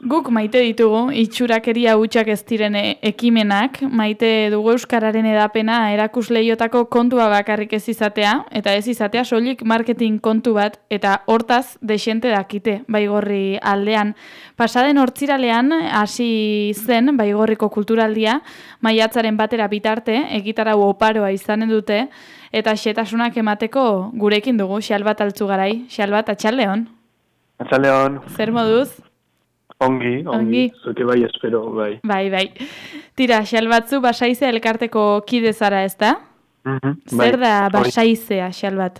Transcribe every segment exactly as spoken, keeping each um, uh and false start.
Guk maite ditugu, itxurakeria hutsak ez diren ekimenak, maite dugu euskararen edapena erakusleiotako kontua bakarrik ez izatea, eta ez izatea soilik marketing kontu bat, eta hortaz desente dakite Baigorri aldean. Pasaden hortziralean hasi zen Baigorriko kulturaldia, maiatzaren batera bitarte, egitarau oparoa izanen dute, eta xetasunak emateko gurekin dugu, Xalbat Altzugarai. Xalbat, atxaldeon. Atxaldeon. Zer moduz? Ongi, ongi, ongi. Zuke bai espero, bai. Bai, bai. Tira, Xalbatzu Basaize elkarteko kide zara, ez da? Mm-hmm, Zer bai. da Basaizea, Xalbat?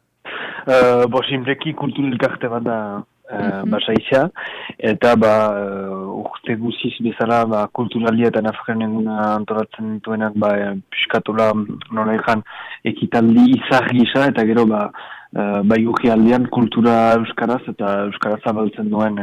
Uh, bo, simpleki kultur elkarte bat da uh, mm-hmm. Basaizea, eta ba, uh, urte guziz bezala ba, kulturalia eta nafren eguna antolatzen duenak ba, piskatola nola ezan ekitaldi izar gisa, eta gero ba, Uh, bai urri aldean kultura euskaraz eta euskaraz zabaltzen duen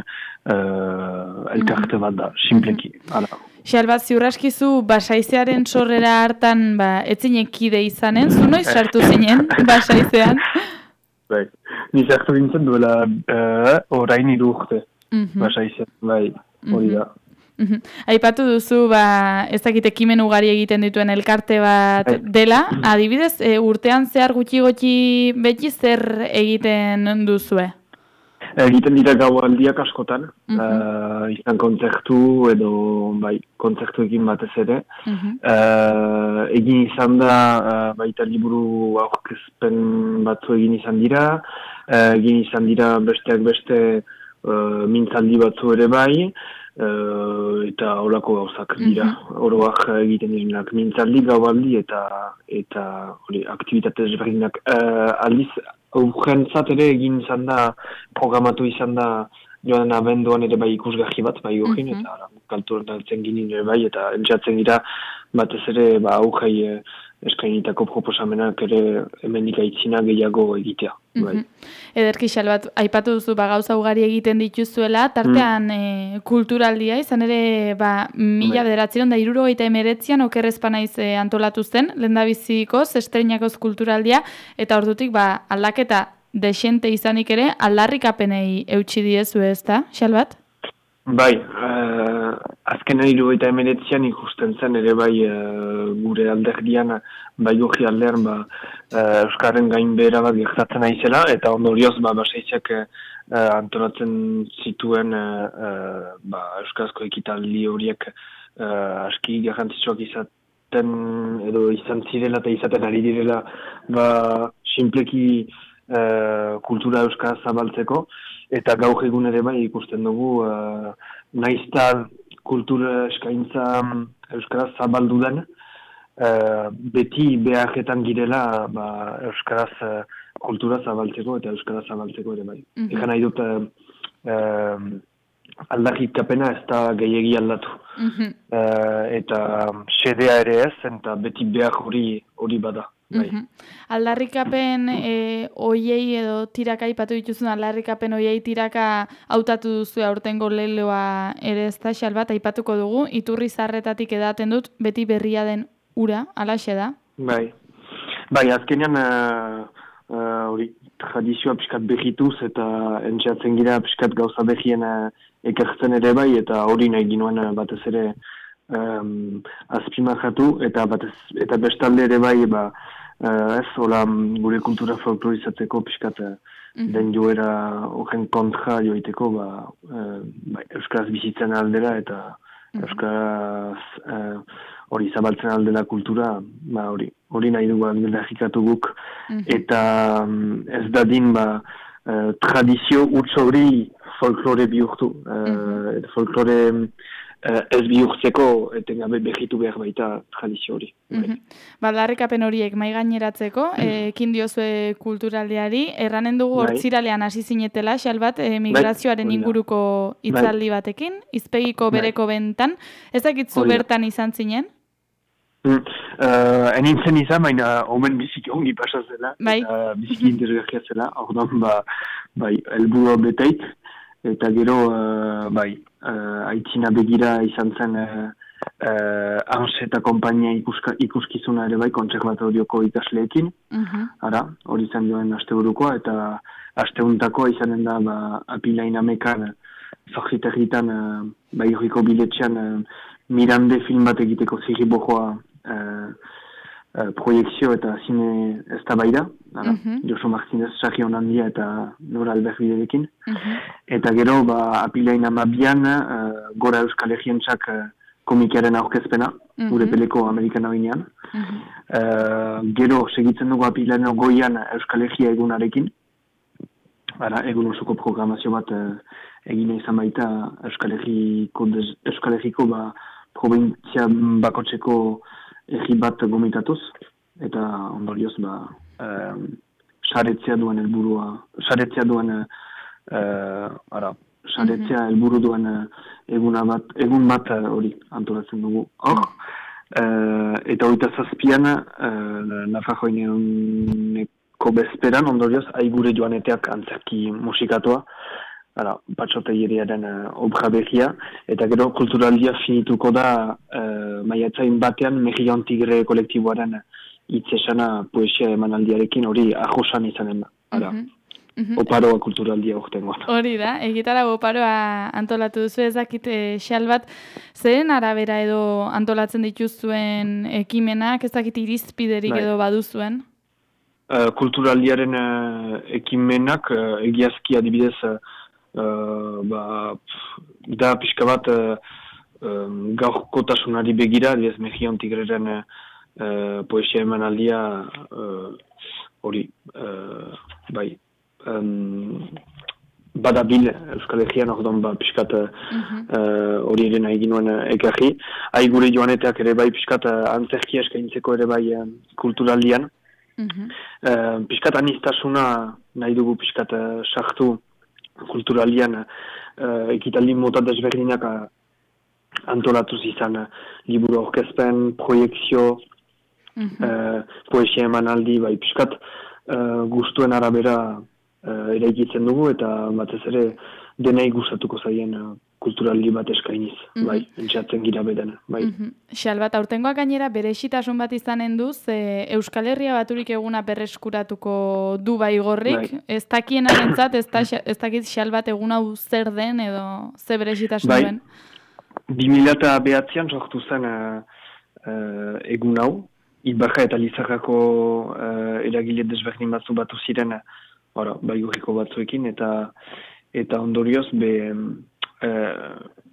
uh, elkarte bat da, simpleki. Mm-hmm. Xalbat, ziurraskizu Basaizearen sorrera hartan ba, etzinek kide izanen, zu noiz sartu zinen Basaizean? Bai, ni sartu bintzen duela uh, orain hiru urte, mm-hmm. Basaizean, bai, hori da. Mm-hmm. Aipatu duzu, ba, ez dakit ekimen ugari egiten dituen elkarte bat dela, adibidez, e, urtean zehar gutxi-gutxi beti zer egiten duzue? Egiten dira gaualdiak askotan, mm-hmm. uh, izan kontzertu edo bai, kontzertuekin batez ere. Mm-hmm. Uh, egin izan da, uh, baita liburu aurkezpen batzu egin izan dira, uh, egin izan dira besteak beste uh, mintzaldi batzu ere bai, Uh, eta horako gauzak dira, mm-hmm. oroak egiten direnak mintzaldi, gaualdi eta eta hori aktivitate ezberdinak. Uh, aldiz, aurrentzat ere egin izan da, programatu izan da joan abenduan ere bai ikusgarri bat, bai horrein, mm-hmm. eta kalturatzen ginen ere bai, eta entzatzen dira batez ere ba, aurrei eskainitako proposamenak ere hemendik aitzina gehiago egitea. Mm-hmm. Bai. Ederki Xalbat, aipatu duzu ba, gauza ugari egiten dituzuela, tartean mm. e, kulturaldia, izan ere ba, mila bederatziron da hirurogeita emeretzian okerrezpanaiz e, antolatu zen, lehendabizikoz, estreinakoz kulturaldia, eta ordutik ba, aldaketa desente izanik ere, aldarrikapenei eutxi diezu ez da, Xalbat? Bai, uh, azken hirurogeita emeretzian ikusten zen ere bai uh, gure alderdian bai hori aldean ba, uh, Euskarren gain behera bat gertatzen aizela, eta ondorioz ba, Basaizek uh, antolatzen zituen uh, uh, ba, Euskarazko ekitaldi horiek uh, aski garrantzitsuak izaten edo izan zirela eta izaten ari direla ba, simpleki uh, kultura Euskaraz zabaltzeko. Eta gaur egun ere bai ikusten dugu, uh, naizta kultura eskaintza euskaraz zabaldu den, uh, beti beharretan girela ba, euskaraz uh, kultura zabaltzeko eta euskaraz zabaltzeko ere bai. Mm-hmm. Egan nahi dut, uh, uh, aldarrikapena ez da gehiegi aldatu. Mm-hmm. uh, eta xedea ere ez, eta beti behar hori hori bada. Bai. Mm-hmm. Aldarrikapen e, oiei edo tiraka ipatu dituzun aldarrikapen oiei tiraka hautatu duzu aurtengo leloa ere ez da, Xalbat, aipatuko dugu, iturri zarretatik edaten dut, beti berria den ura, alaxe da? Bai, bai azkenean hori uh, uh, tradizioa piskat berrituz eta entxeatzen gira piskat gauza berrien uh, ekertzen ere bai, eta hori nahi ginoen uh, batez ere um, azpimajatu, eta, batez, eta bestalde ere bai, ba, Uh, ez, hola, gure kultura folklorizatzeko pixkat mm-hmm. den joera horren kontra joiteko, ba, uh, ba, euskaraz bizitzen aldera eta mm-hmm. euskaraz hori uh, zabaltzen aldela kultura, ba, hori, hori nahi dugu aldarrikatu guk, mm-hmm. eta um, ez dadin, ba, uh, tradizio utz hori folklore bihurtu, uh, mm-hmm. folklore Uh, ez bihurtzeko etengabe behitu behar baita tradizio hori. Mm-hmm. Baldarrikapen horiek mai gaineratzeko, ekin diozue kulturaldiari, erranen dugu hortziralean hasi zinetela, Xalbat, e, migrazioaren bai. Inguruko hitzaldi batekin, izpegiko bereko bai. Bentan, ez dakitzu bertan izan zinen? Mm. Uh, enintzen izan, baina omen biziki ongi pasazela, bai. uh, biziki interesgarria zela, orduan ba, bai, helburu beteit, eta gero, uh, bai, uh, aitzina begira izan zen uh, uh, Ans eta kompainia ikuska, ikuskizuna ere bai, kontserbatorioko ikasleekin, uh-huh. ara, hori izan duen asteburukoa, eta asteuntako izanen da, ba, apilain amekan zorriterritan uh, Baigorriko biletxean uh, Mirande film bat egiteko zirribojoa uh, uh, proiekzio eta zine eztabaida, mm-hmm. Josu Martinez Sarrion handia eta Nora Alberbiderekin. Mm-hmm. Eta gero, ba, apilain amabian, uh, gora Euskal Herrientzak uh, komikiaren aurkezpena, mm-hmm. gure peleko Amerikan abinean. Mm-hmm. Uh, gero, segitzen dugu apilain goian Euskal Herria egunarekin. Ara, egun osoko programazio bat uh, egine izan baita Euskal Herriko, des, Euskal Herriko ba, provintzia bakotzeko herri bat gomitatuz. Eta ondorioz, ba, uh, saretzea duen helburua, saretzea duen, uh, ara, saretzea mm-hmm. helburu duen uh, eguna bat, egun bat hori uh, antolatzen dugu. Hor, uh, eta horita zazpian, uh, Nafarroineko bezperan, ondorioz, aigure joaneteak antzerki musikatoa, ara, patxoteieriaren uh, obra behia, eta gero kulturaldia finituko da uh, maiatzain batean Mejion Tigre kolektiboaren itzesana poesia emanaldiarekin hori ahosan izanen da. Ara. Mm-hmm. Mm-hmm. Oparoa kulturaldia urtengoan. Hori da, egitara oparoa antolatu duzu, ezakit xal bat, zeren arabera edo antolatzen dituzuen ekimenak, ezakit irizpiderik Dai. Edo baduzuen? Uh, kulturaldiaren uh, ekimenak, uh, egiazki adibidez, uh, ba, pff, da pixka bat uh, um, gaurkotasunari begira, adibidez Mejion Tigreren uh, poesia emanaldia hori, uh, uh, bai, Um, badabil Euskal Herrian orduan ba pixkat hori mm-hmm. uh, ere nahi ginuen uh, ekarri. Aigure joaneteak ere bai pixkat uh, antzerkia eskaintzeko ere bai uh, kulturaldian. Mm-hmm. Uh, pixkat anistasuna nahi dugu pixkat uh, sartu kulturaldian uh, ekitaldi mota desberdinak uh, antolatuz izan uh, liburu aurkezpen, proiekzio, mm-hmm. uh, poesia emanaldi, bai pixkat uh, gustuen arabera Uh, eraikitzen dugu eta batez ere denei gustatuko zaien uh, kulturaldi bat eskainiz, mm-hmm. bai, entxatzen gira beden, bai. Mm-hmm. Xal bat, aurtengoak gainera berezitasun bat izanen duz, e, Euskal Herria baturik eguna berreskuratuko du Baigorrik, bai. Ez dakien arentzat, ez, da, ez dakit xal bat egun hau zer den edo ze berezitasun bai. duen? bi mila bederatzian sortu zen uh, uh, egun hau, Ibarra eta Lizarrako uh, eragile desberdin batzu batu ziren Hora, Baigorriko batzuekin, eta eta ondorioz, be, eh,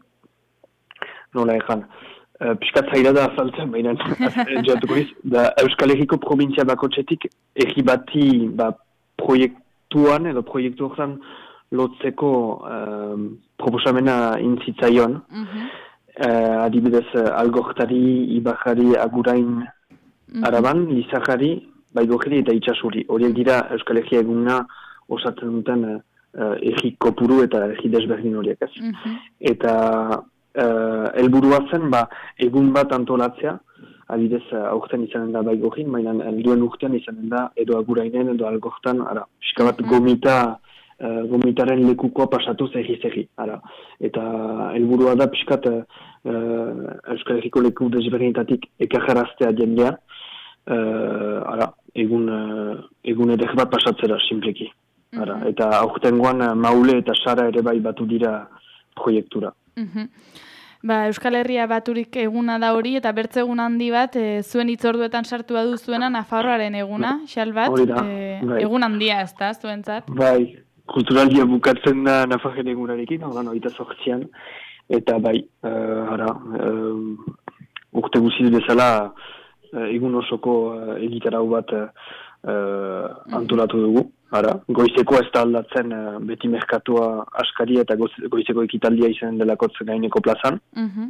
nola ezan, eh, piskat zaira da azaltzen, baina jatuko iz, da Euskal Herriko provintzia bakotxetik, erri bati ba, proiektuan, edo proiektu horretan lotzeko eh, proposamena intzitzaion, mm-hmm. eh, adibidez, Algortari, Ibarrari, Agurain, mm-hmm. Araban, Lizarrari, Baigorri eta Itsasuri. Horiek dira Euskal Herria eguna osatzen duten uh, erri kopuru eta erri desberdin horiek ez. Mm-hmm. Eta uh, helburua zen, ba, egun bat antolatzea, adibidez aurten izanen da Baigorrin, baina helduen urtean izanen da edo Agurainen edo Algortan, ara, pixka bat mm-hmm. gomita, uh, gomitaren lekukoa pasatuz erri-zerri, ara. Eta helburua da pixkat uh, Euskal Herriko leku desberdinetatik ekarraraztea jendea, Uh, ara, egun, uh, egun eder bat pasatzera, simpleki. Ara, mm-hmm. Eta aurtengoan uh, Maule eta Sara ere bai batu dira proiektura. Mm-hmm. Ba, Euskal Herria baturik eguna da hori, eta bertze egun handi bat, e, zuen itzorduetan sartu badu zuena Nafarroaren eguna, xal bat, e, bai. Egun handia ez da, zuentzat? Bai, kulturaldia bukatzen da Nafarroaren egunarekin, ordan oita sortzian, eta bai, uh, ara, uh, urte guziz bezala, egun osoko uh, egitarau bat uh, uh, antolatu dugu. Ara, goizeko ez da aldatzen uh, beti merkatua askari eta goizeko ekitaldia izan delakotz gaineko plazan. Mm-hmm.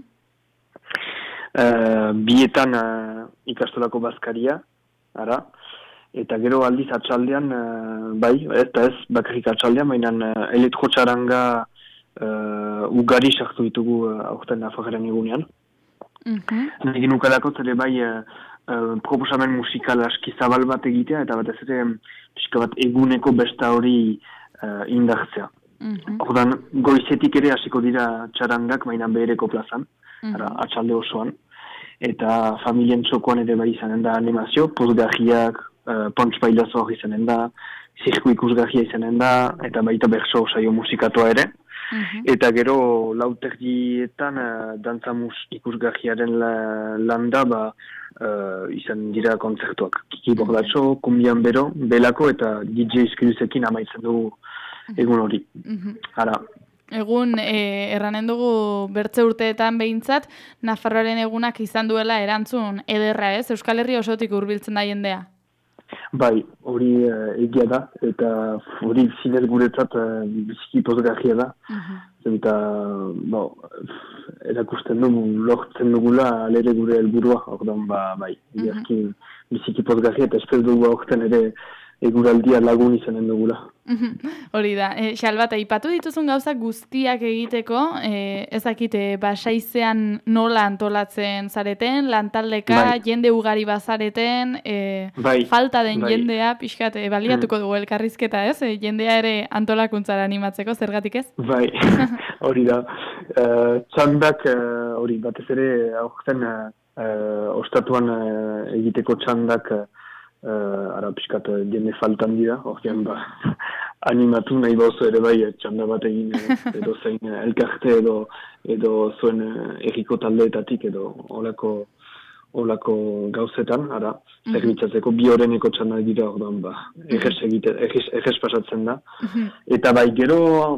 Uh, bietan uh, ikastolako bazkaria, ara, eta gero aldiz atxaldean, uh, bai, eta ez bakarrik atxaldean, baina uh, elektrotxaranga uh, ugari sartu ditugu uh, aurten Nafarroaren egunean. Mm-hmm. Egin ukalako zere bai uh, uh, proposamen musikal aski zabal bat egitea eta batez ere pixka bat eguneko besta hori uh, indartzea. Mm-hmm. Ordan goizetik ere hasiko dira txarandak baina behereko plazan, mm-hmm. ara, atxalde osoan. Eta familien txokoan ere bai izanen da animazio, pozgarriak, uh, punch bailazo hori izanen da, zirku ikusgarria izanen da, eta baita berso saio musikatoa ere. Eta gero lautegietan uh, dantzamus ikusgarriaren la, landa ba, uh, izan dira kontzertuak. Kiki Bordatxo, Kumbian Bero, Belako eta D J Skilusekin amaitzen dugu egun hori. Hala. Egun, e, erranen dugu bertze urteetan behintzat, Nafarroaren egunak izan duela erantzun ederra, ez? Euskal Herri osotik hurbiltzen da jendea. Bai, hori uh, egia da, eta hori zinez guretzat uh, biziki pozgarria da. Uh-huh. Eta, bo, erakusten dugu, lortzen dugula alere gure helburua, ordan ba, bai, egiazki uh-huh. biziki pozgarria, eta espez dugu aurten ere eguraldia lagun izanen dugula. Hori da, e, Xalbat, aipatu dituzun gauzak guztiak egiteko, e, ezakite, basaizean nola antolatzen zareten, lantaldeka, bai. Jende ugari bazareten, e, bai. Falta den bai. Jendea, pixkat, e, baliatuko dugu elkarrizketa, ez? E, jendea ere antolakuntzara animatzeko, zergatik ez? Bai, hori da. Uh, txandak, hori, uh, batez ere, aurten, uh, ostatuan uh, egiteko txandak, uh, Uh, ara pixkat jende faltan dira, horrean ba, animatu nahi bauzu ere bai txanda bat egin edo zein elkarte edo edo zuen erriko taldeetatik edo olako, olako gauzetan, ara, mm-hmm. zerbitzatzeko bi horreneko txanda dira, orduan ba, errez egite, errez, errez pasatzen da. Mm-hmm. Eta bai, gero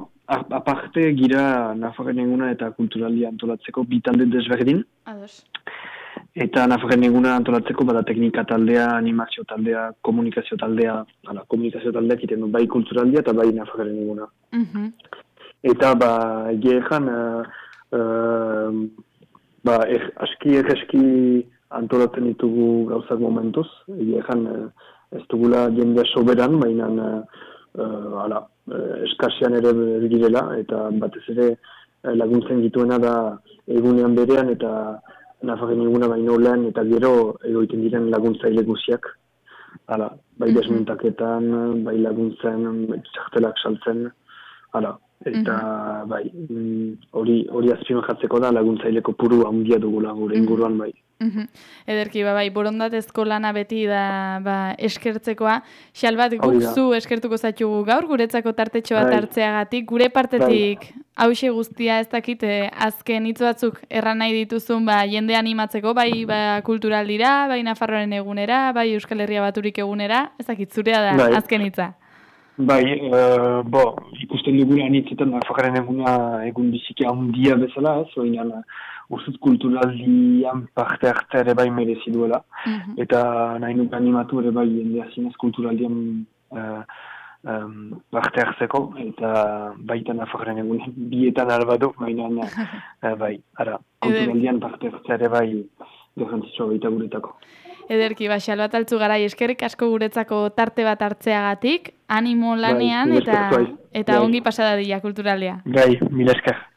aparte gira Nafarren eguna eta kulturaldia antolatzeko bi talde desberdin. Ados. Eta Nafarren eguna antolatzeko bada teknika taldea, animazio taldea, komunikazio taldea, ala, komunikazio taldeak iten du bai kulturaldia eta bai Nafarren eguna. Mm-hmm. Eta ba, egia ezan, uh, uh, ba, er, aski erreski antolatzen ditugu gauzak momentuz, egia ezan uh, ez dugula jendea soberan, baina uh, uh, ala, uh, eskasian ere direla, eta batez ere uh, laguntzen dituena da egunean berean eta Nafarren eguna baino lehen eta gero egoiten diren laguntzaile guziak. Hala, bai desmuntaketan, bai laguntzen, txartelak saltzen, hala. Eta mm-hmm. bai, hori hori azpimarratzeko da laguntzaileko puru handia dugula gure inguruan bai. Mm-hmm. Ederki, ba, bai, borondatezko lana beti da ba, eskertzekoa. Xalbat, guk zu eskertuko zaitugu gaur, guretzako tartetxo bat hartzeagatik, gure partetik hause guztia ez dakit, eh, azken hitz batzuk erran nahi dituzun ba, jende animatzeko, bai ba, kulturaldira, bai Nafarroaren egunera, bai Euskal Herria Baturik egunera, ez dakit, zurea da bai. Azken hitza. Bai, uh, bo, ikusten dugula anitzetan Nafarroaren eguna egun biziki handia bezala, ez, oinan, Urzut kulturaldian parte hartzea ere bai merezi duela. Mm-hmm. Eta nahi nuk animatu ere bai jendea zinez kulturaldian uh, um, parte hartzeko. Eta baita Nafarren egun bietan albadu, baina uh, bai, ara, kulturaldian parte hartzea ere bai garrantzitsua baita guretako. Ederki, ba, Xalbat Altzugarai, eskerrik asko guretzako tarte bat hartzeagatik, animo lanean bai, eta, eta bai. Ongi pasada dira kulturaldia. Gai, mila esker.